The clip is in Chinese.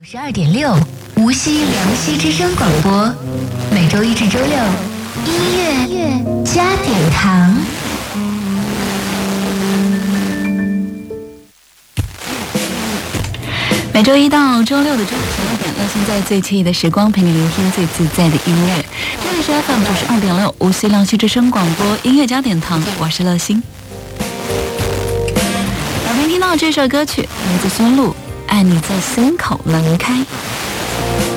92.6无锡梁溪之声广播，每周一至周六音乐加点糖。每周一到周六的中午12点，乐心在最惬意的时光陪你聆听最自在的音乐。这里是 FM 92.6无锡梁溪之声广播音乐加点糖，我是乐心。耳边听到这首歌曲来自孙露，爱你在心口轮开。